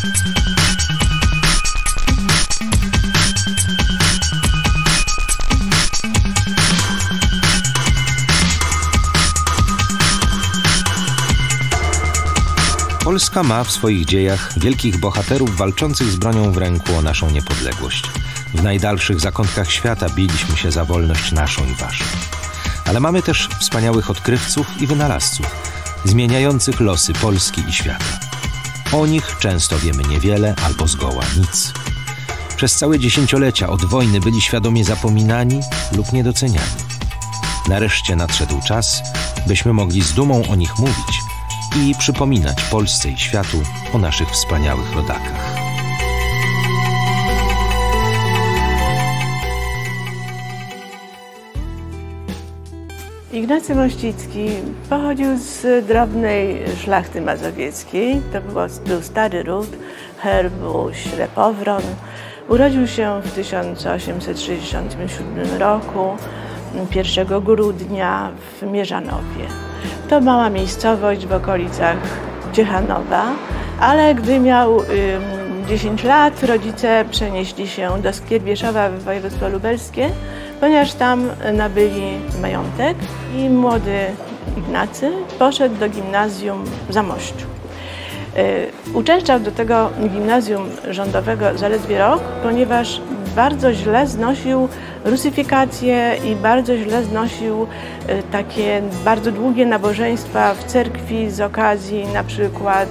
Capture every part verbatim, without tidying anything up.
Polska ma w swoich dziejach wielkich bohaterów walczących z bronią w ręku o naszą niepodległość. W najdalszych zakątkach świata biliśmy się za wolność naszą i waszą. Ale mamy też wspaniałych odkrywców i wynalazców, zmieniających losy Polski i świata. O nich często wiemy niewiele albo zgoła nic. Przez całe dziesięciolecia od wojny byli świadomie zapominani lub niedoceniani. Nareszcie nadszedł czas, byśmy mogli z dumą o nich mówić i przypominać Polsce i światu o naszych wspaniałych rodakach. Ignacy Mościcki pochodził z drobnej szlachty mazowieckiej. To było, był stary ród, Herbuś, Repowron. Urodził się w tysiąc osiemset sześćdziesiątym siódmym roku, pierwszego grudnia w Mierzanowie. To mała miejscowość w okolicach Ciechanowa, ale gdy miał dziesięć lat, rodzice przenieśli się do Skierbieszowa w województwo lubelskie, ponieważ tam nabyli majątek i młody Ignacy poszedł do gimnazjum w Zamościu. Uczęszczał do tego gimnazjum rządowego zaledwie rok, ponieważ bardzo źle znosił rusyfikację i bardzo źle znosił takie bardzo długie nabożeństwa w cerkwi z okazji na przykład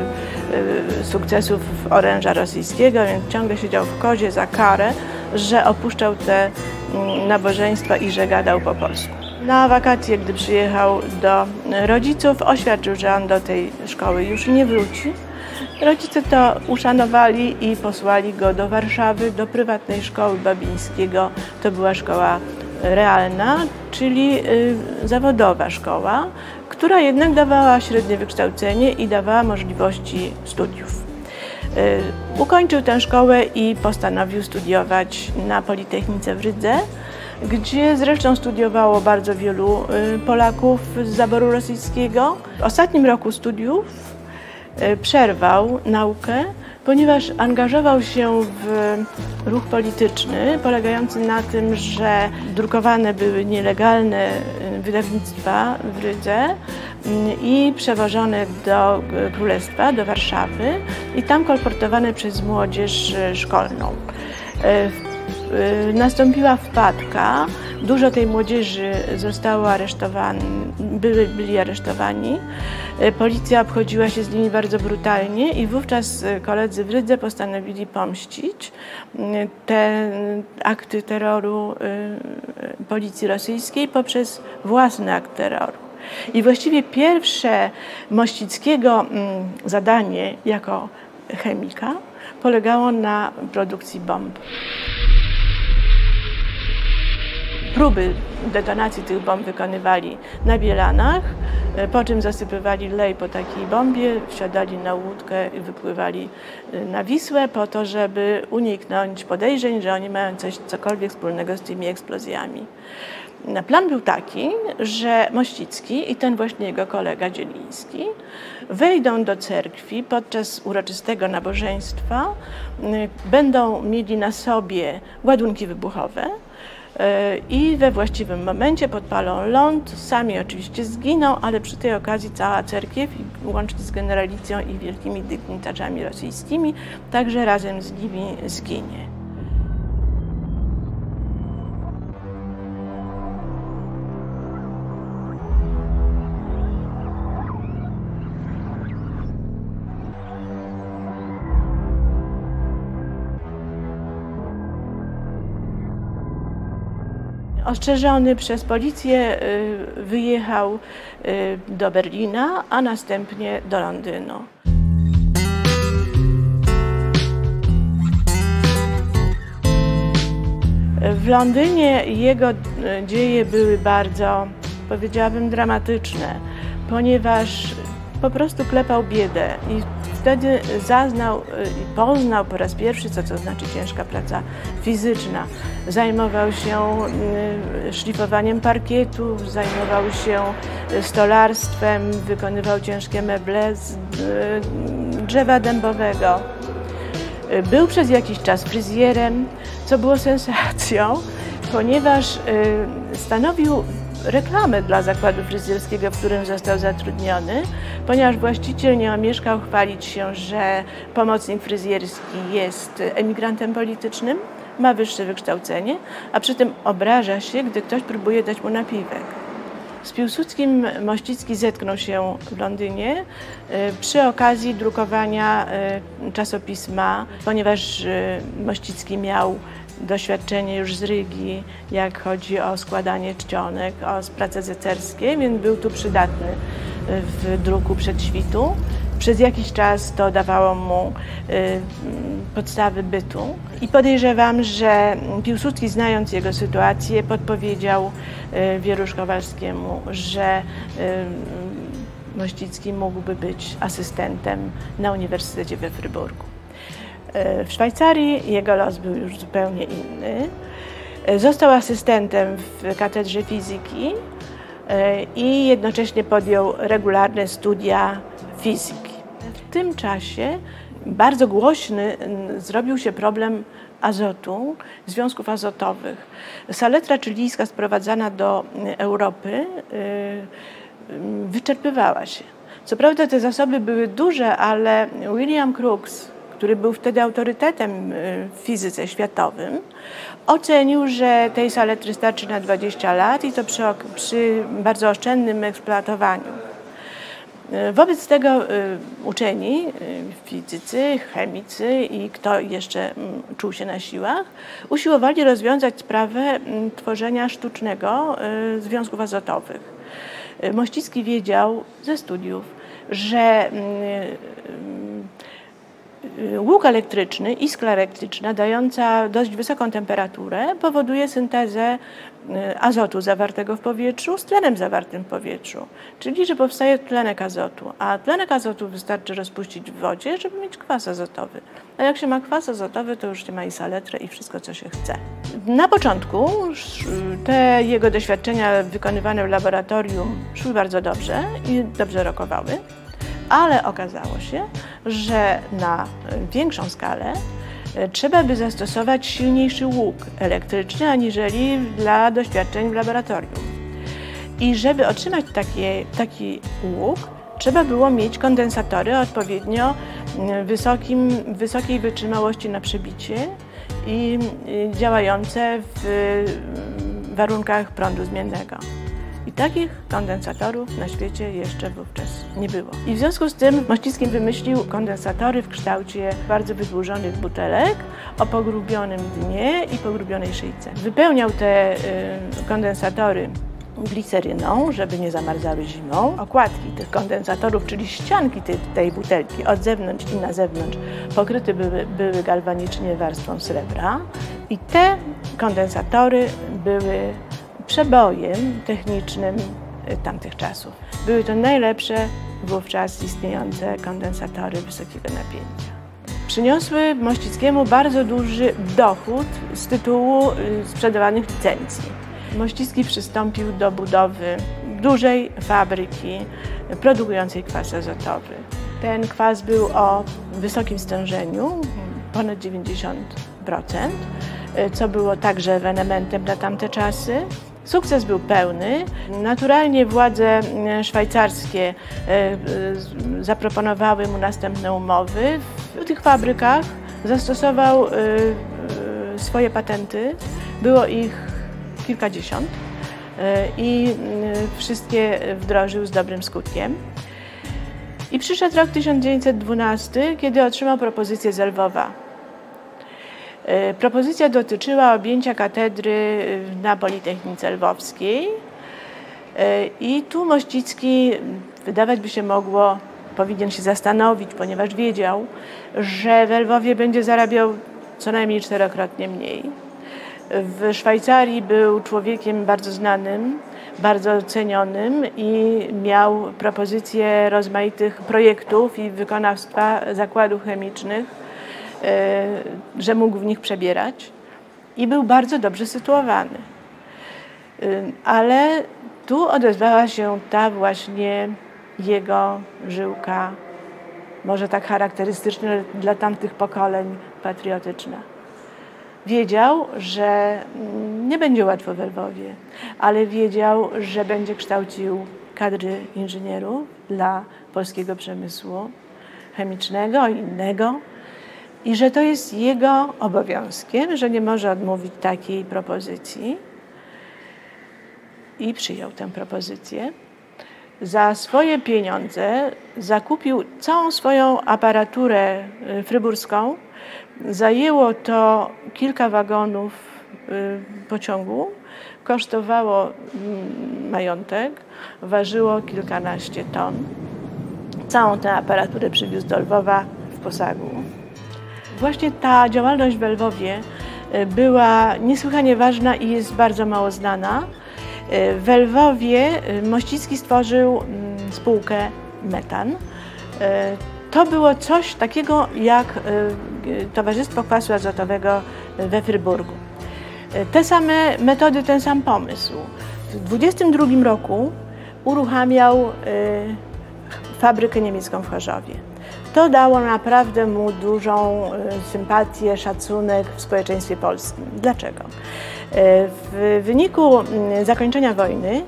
sukcesów oręża rosyjskiego, więc ciągle siedział w kozie za karę, że opuszczał te nabożeństwa i że gadał po polsku. Na wakacje, gdy przyjechał do rodziców, oświadczył, że on do tej szkoły już nie wróci. Rodzice to uszanowali i posłali go do Warszawy, do prywatnej szkoły Babińskiego. To była szkoła realna, czyli y, zawodowa szkoła, która jednak dawała średnie wykształcenie i dawała możliwości studiów. Y, ukończył tę szkołę i postanowił studiować na Politechnice w Rydze, gdzie zresztą studiowało bardzo wielu y, Polaków z zaboru rosyjskiego. W ostatnim roku studiów y, przerwał naukę, ponieważ angażował się w ruch polityczny polegający na tym, że drukowane były nielegalne wydawnictwa w Rydze i przewożone do Królestwa, do Warszawy i tam kolportowane przez młodzież szkolną. Nastąpiła wpadka, dużo tej młodzieży zostało aresztowanych, byli, byli aresztowani. Policja obchodziła się z nimi bardzo brutalnie i wówczas koledzy w Rydze postanowili pomścić te akty terroru policji rosyjskiej poprzez własny akt terroru. I właściwie pierwsze Mościckiego zadanie jako chemika polegało na produkcji bomb. Próby detonacji tych bomb wykonywali na Bielanach, po czym zasypywali lej po takiej bombie, wsiadali na łódkę i wypływali na Wisłę po to, żeby uniknąć podejrzeń, że oni mają coś cokolwiek wspólnego z tymi eksplozjami. Plan był taki, że Mościcki i ten właśnie jego kolega Dzieliński wejdą do cerkwi podczas uroczystego nabożeństwa, będą mieli na sobie ładunki wybuchowe i we właściwym momencie podpalą ląd, sami oczywiście zginą, ale przy tej okazji cała cerkiew, łącznie z generalicją i wielkimi dygnitarzami rosyjskimi, także razem z nimi zginie. Ostrzeżony przez policję wyjechał do Berlina, a następnie do Londynu. W Londynie jego dzieje były bardzo, powiedziałabym, dramatyczne, ponieważ po prostu klepał biedę i wtedy zaznał i poznał po raz pierwszy, co to znaczy ciężka praca fizyczna. Zajmował się szlifowaniem parkietów, zajmował się stolarstwem, wykonywał ciężkie meble z drzewa dębowego. Był przez jakiś czas fryzjerem, co było sensacją, ponieważ stanowił reklamę dla zakładu fryzjerskiego, w którym został zatrudniony, ponieważ właściciel nie omieszkał chwalić się, że pomocnik fryzjerski jest emigrantem politycznym, ma wyższe wykształcenie, a przy tym obraża się, gdy ktoś próbuje dać mu napiwek. Z Piłsudskim Mościcki zetknął się w Londynie przy okazji drukowania czasopisma, ponieważ Mościcki miał doświadczenie już z Rygi, jak chodzi o składanie czcionek, o prace zeterskie, więc był tu przydatny w druku Przedświtu. Przez jakiś czas to dawało mu y, podstawy bytu i podejrzewam, że Piłsudski, znając jego sytuację, podpowiedział y, Wierusz Kowalskiemu, że y, Mościcki mógłby być asystentem na Uniwersytecie we Fryburgu. Y, w Szwajcarii jego los był już zupełnie inny. Y, został asystentem w katedrze fizyki y, i jednocześnie podjął regularne studia fizyki. W tym czasie bardzo głośny zrobił się problem azotu, związków azotowych. Saletra chilijska sprowadzana do Europy wyczerpywała się. Co prawda te zasoby były duże, ale William Crookes, który był wtedy autorytetem w fizyce światowym, ocenił, że tej saletry starczy na dwadzieścia lat i to przy, przy bardzo oszczędnym eksploatowaniu. Wobec tego uczeni, fizycy, chemicy i kto jeszcze czuł się na siłach, usiłowali rozwiązać sprawę tworzenia sztucznego związków azotowych. Mościcki wiedział ze studiów, że łuk elektryczny, iskra elektryczna dająca dość wysoką temperaturę powoduje syntezę azotu zawartego w powietrzu z tlenem zawartym w powietrzu, czyli że powstaje tlenek azotu, a tlenek azotu wystarczy rozpuścić w wodzie, żeby mieć kwas azotowy. A jak się ma kwas azotowy, to już się ma i saletrę i wszystko, co się chce. Na początku te jego doświadczenia wykonywane w laboratorium szły bardzo dobrze i dobrze rokowały, ale okazało się, że na większą skalę trzeba by zastosować silniejszy łuk elektryczny aniżeli dla doświadczeń w laboratorium. I żeby otrzymać takie, taki łuk, trzeba było mieć kondensatory o odpowiednio wysokim, wysokiej wytrzymałości na przebicie i działające w warunkach prądu zmiennego. I takich kondensatorów na świecie jeszcze wówczas nie było. I w związku z tym Mościcki wymyślił kondensatory w kształcie bardzo wydłużonych butelek o pogrubionym dnie i pogrubionej szyjce. Wypełniał te y, kondensatory gliceryną, żeby nie zamarzały zimą. Okładki tych kondensatorów, czyli ścianki tej, tej butelki od zewnątrz i na zewnątrz, pokryte były, były galwanicznie warstwą srebra. I te kondensatory były przebojem technicznym tamtych czasów. Były to najlepsze wówczas istniejące kondensatory wysokiego napięcia. Przyniosły Mościckiemu bardzo duży dochód z tytułu sprzedawanych licencji. Mościcki przystąpił do budowy dużej fabryki produkującej kwas azotowy. Ten kwas był o wysokim stężeniu, ponad dziewięćdziesiąt procent, co było także ewenementem na tamte czasy. Sukces był pełny. Naturalnie władze szwajcarskie zaproponowały mu następne umowy. W tych fabrykach zastosował swoje patenty. Było ich kilkadziesiąt i wszystkie wdrożył z dobrym skutkiem. I przyszedł rok tysiąc dziewięćset dwunasty, kiedy otrzymał propozycję z Lwowa. Propozycja dotyczyła objęcia katedry na Politechnice Lwowskiej i tu Mościcki, wydawać by się mogło, powinien się zastanowić, ponieważ wiedział, że w Lwowie będzie zarabiał co najmniej czterokrotnie mniej. W Szwajcarii był człowiekiem bardzo znanym, bardzo cenionym i miał propozycje rozmaitych projektów i wykonawstwa zakładów chemicznych, że mógł w nich przebierać i był bardzo dobrze sytuowany. Ale tu odezwała się ta właśnie jego żyłka, może tak charakterystyczna dla tamtych pokoleń, patriotyczna. Wiedział, że nie będzie łatwo w Lwowie, ale wiedział, że będzie kształcił kadry inżynierów dla polskiego przemysłu chemicznego i innego i że to jest jego obowiązkiem, że nie może odmówić takiej propozycji i przyjął tę propozycję. Za swoje pieniądze zakupił całą swoją aparaturę fryburską. Zajęło to kilka wagonów pociągu, kosztowało majątek, ważyło kilkanaście ton. Całą tę aparaturę przywiózł do Lwowa w posagu. Właśnie ta działalność w Lwowie była niesłychanie ważna i jest bardzo mało znana. W Lwowie Mościcki stworzył spółkę Metan. To było coś takiego jak Towarzystwo Kwasu Azotowego we Fryburgu. Te same metody, ten sam pomysł. W dwudziestym drugim roku uruchamiał fabrykę niemiecką w Chorzowie. To dało naprawdę mu dużą sympatię, szacunek w społeczeństwie polskim. Dlaczego? W wyniku zakończenia wojny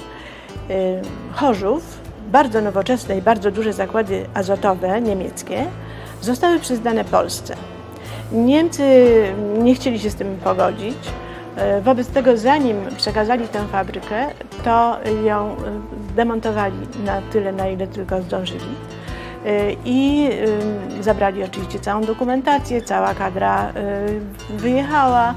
Chorzów, bardzo nowoczesne i bardzo duże zakłady azotowe niemieckie, zostały przyznane Polsce. Niemcy nie chcieli się z tym pogodzić. Wobec tego, zanim przekazali tę fabrykę, to ją demontowali na tyle, na ile tylko zdążyli. I zabrali oczywiście całą dokumentację, cała kadra wyjechała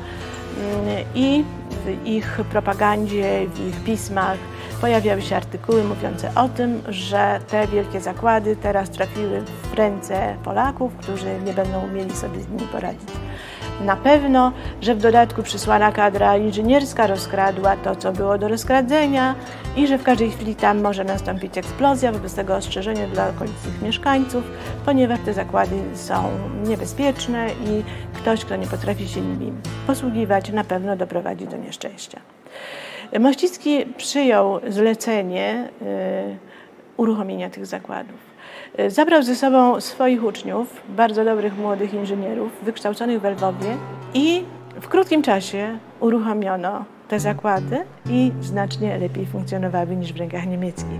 i w ich propagandzie, w ich pismach pojawiały się artykuły mówiące o tym, że te wielkie zakłady teraz trafiły w ręce Polaków, którzy nie będą umieli sobie z nimi poradzić. Na pewno, że w dodatku przysłana kadra inżynierska rozkradła to, co było do rozkradzenia i że w każdej chwili tam może nastąpić eksplozja, wobec tego ostrzeżenie dla okolicznych mieszkańców, ponieważ te zakłady są niebezpieczne i ktoś, kto nie potrafi się nimi posługiwać, na pewno doprowadzi do nieszczęścia. Mościcki przyjął zlecenie uruchomienia tych zakładów. Zabrał ze sobą swoich uczniów, bardzo dobrych młodych inżynierów, wykształconych w Lwowie i w krótkim czasie uruchomiono te zakłady i znacznie lepiej funkcjonowały niż w rękach niemieckich.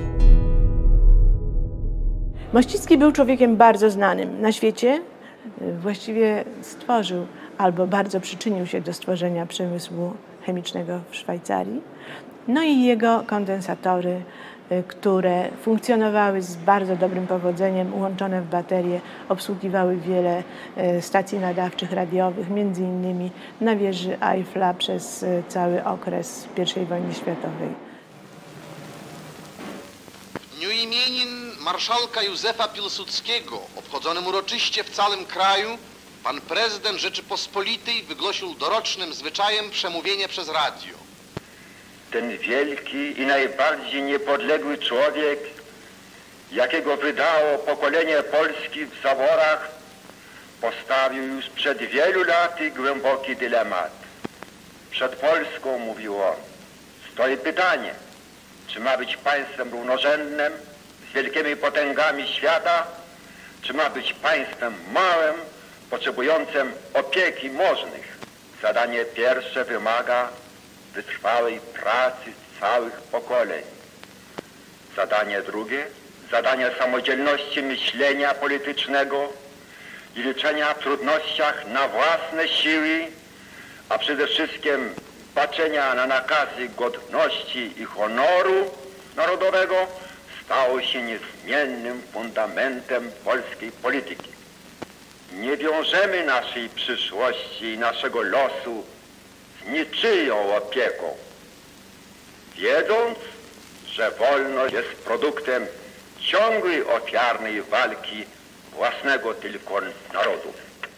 Mościcki był człowiekiem bardzo znanym na świecie. Właściwie stworzył albo bardzo przyczynił się do stworzenia przemysłu chemicznego w Szwajcarii. No i jego kondensatory, które funkcjonowały z bardzo dobrym powodzeniem, ułączone w baterie, obsługiwały wiele stacji nadawczych radiowych, między innymi na wieży Eiffla przez cały okres pierwszej wojny światowej. W dniu imienin marszałka Józefa Piłsudskiego, obchodzonym uroczyście w całym kraju, pan prezydent Rzeczypospolitej wygłosił dorocznym zwyczajem przemówienie przez radio. Ten wielki i najbardziej niepodległy człowiek, jakiego wydało pokolenie Polski w zaworach, postawił już przed wielu laty głęboki dylemat. Przed Polską, mówił on, stoi pytanie, czy ma być państwem równorzędnym z wielkimi potęgami świata, czy ma być państwem małym, potrzebującym opieki możnych. Zadanie pierwsze wymaga wytrwałej pracy całych pokoleń. Zadanie drugie, zadanie samodzielności myślenia politycznego i liczenia w trudnościach na własne siły, a przede wszystkim patrzenia na nakazy godności i honoru narodowego, stało się niezmiennym fundamentem polskiej polityki. Nie wiążemy naszej przyszłości i naszego losu z niczyją opieką, wiedząc, że wolność jest produktem ciągłej ofiarnej walki własnego tylko narodu.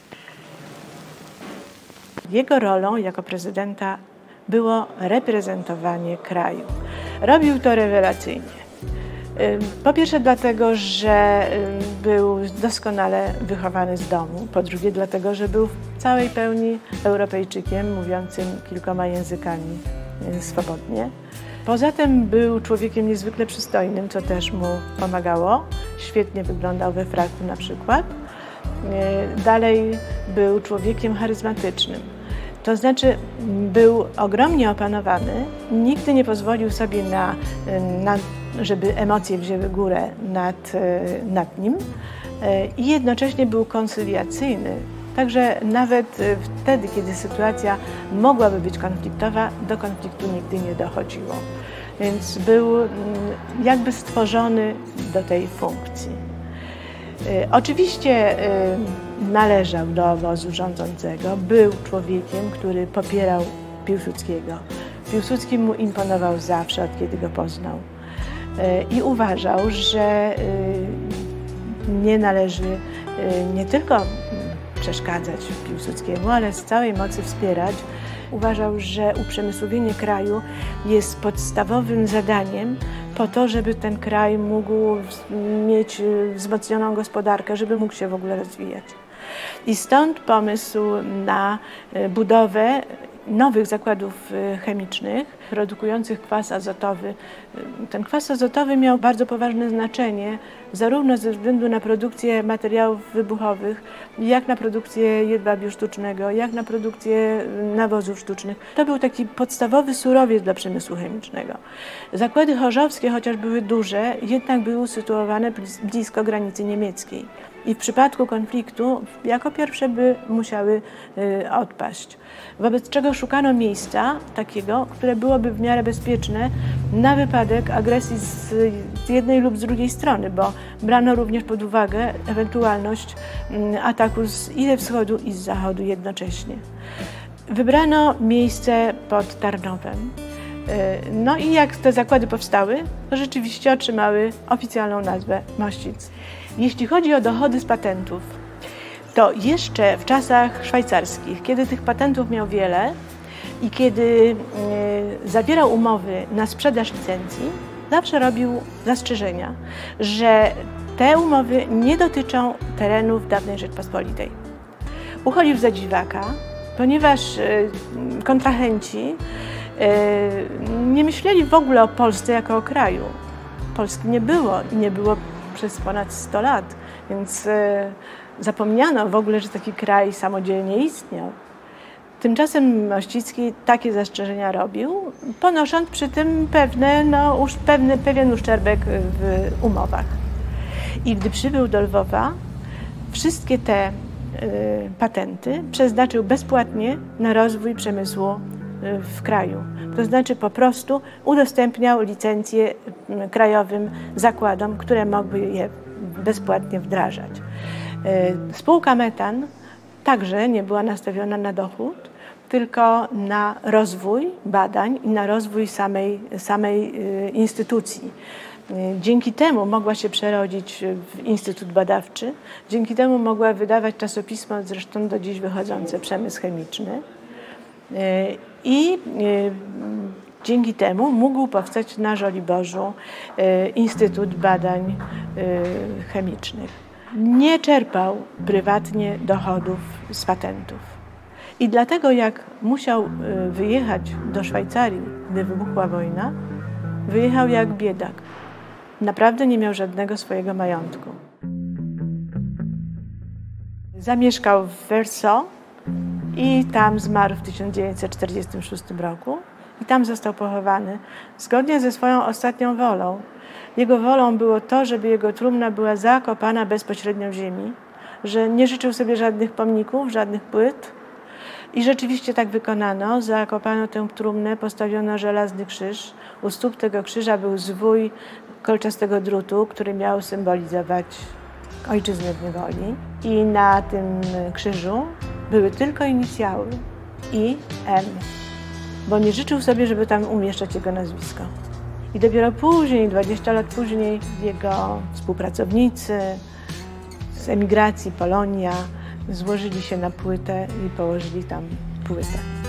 Jego rolą jako prezydenta było reprezentowanie kraju. Robił to rewelacyjnie. Po pierwsze dlatego, że był doskonale wychowany z domu, po drugie dlatego, że był w całej pełni Europejczykiem, mówiącym kilkoma językami swobodnie. Poza tym był człowiekiem niezwykle przystojnym, co też mu pomagało. Świetnie wyglądał we fraku na przykład. dalej był człowiekiem charyzmatycznym. To znaczy był ogromnie opanowany, nigdy nie pozwolił sobie na, na żeby emocje wzięły górę nad, nad nim i jednocześnie był koncyliacyjny. Także nawet wtedy, kiedy sytuacja mogłaby być konfliktowa, do konfliktu nigdy nie dochodziło. Więc był jakby stworzony do tej funkcji. Oczywiście należał do obozu rządzącego, był człowiekiem, który popierał Piłsudskiego. Piłsudski mu imponował zawsze, od kiedy go poznał. I uważał, że nie należy nie tylko przeszkadzać Piłsudskiemu, ale z całej mocy wspierać. Uważał, że uprzemysłowienie kraju jest podstawowym zadaniem po to, żeby ten kraj mógł mieć wzmocnioną gospodarkę, żeby mógł się w ogóle rozwijać. I stąd pomysł na budowę nowych zakładów chemicznych produkujących kwas azotowy. Ten kwas azotowy miał bardzo poważne znaczenie zarówno ze względu na produkcję materiałów wybuchowych, jak na produkcję jedwabiu sztucznego, jak na produkcję nawozów sztucznych. To był taki podstawowy surowiec dla przemysłu chemicznego. Zakłady chorzowskie, chociaż były duże, jednak były usytuowane blisko granicy niemieckiej. I w przypadku konfliktu jako pierwsze by musiały y, odpaść. Wobec czego szukano miejsca takiego, które byłoby w miarę bezpieczne na wypadek agresji z, z jednej lub z drugiej strony, bo brano również pod uwagę ewentualność y, ataku z, i ze wschodu, i z zachodu jednocześnie. Wybrano miejsce pod Tarnowem. Y, no i jak te zakłady powstały, to rzeczywiście otrzymały oficjalną nazwę Mościc. Jeśli chodzi o dochody z patentów, to jeszcze w czasach szwajcarskich, kiedy tych patentów miał wiele i kiedy e, zawierał umowy na sprzedaż licencji, zawsze robił zastrzeżenia, że te umowy nie dotyczą terenów dawnej Rzeczpospolitej. Uchodził za dziwaka, ponieważ e, kontrahenci e, nie myśleli w ogóle o Polsce jako o kraju. Polski nie było i nie było przez ponad sto lat, więc e, zapomniano w ogóle, że taki kraj samodzielnie istniał. Tymczasem Mościcki takie zastrzeżenia robił, ponosząc przy tym pewne, no, usz, pewny, pewien uszczerbek w umowach. I gdy przybył do Lwowa, wszystkie te y, patenty przeznaczył bezpłatnie na rozwój przemysłu y, w kraju. To znaczy po prostu udostępniał licencje krajowym zakładom, które mogły je bezpłatnie wdrażać. Spółka Metan także nie była nastawiona na dochód, tylko na rozwój badań i na rozwój samej, samej instytucji. Dzięki temu mogła się przerodzić w Instytut Badawczy, dzięki temu mogła wydawać czasopismo, zresztą do dziś wychodzące, Przemysł Chemiczny. I dzięki temu mógł powstać na Żoliborzu Instytut Badań Chemicznych. Nie czerpał prywatnie dochodów z patentów. I dlatego jak musiał wyjechać do Szwajcarii, gdy wybuchła wojna, wyjechał jak biedak. Naprawdę nie miał żadnego swojego majątku. Zamieszkał w Verso i tam zmarł w tysiąc dziewięćset czterdziestym szóstym roku i tam został pochowany zgodnie ze swoją ostatnią wolą. Jego wolą było to, żeby jego trumna była zakopana bezpośrednio w ziemi, że nie życzył sobie żadnych pomników, żadnych płyt i rzeczywiście tak wykonano. Zakopano tę trumnę, postawiono żelazny krzyż. U stóp tego krzyża był zwój kolczastego drutu, który miał symbolizować ojczyznę w niewoli. I na tym krzyżu były tylko inicjały I M, bo nie życzył sobie, żeby tam umieszczać jego nazwisko. I dopiero później, dwadzieścia lat później, jego współpracownicy z emigracji Polonia złożyli się na płytę i położyli tam płytę.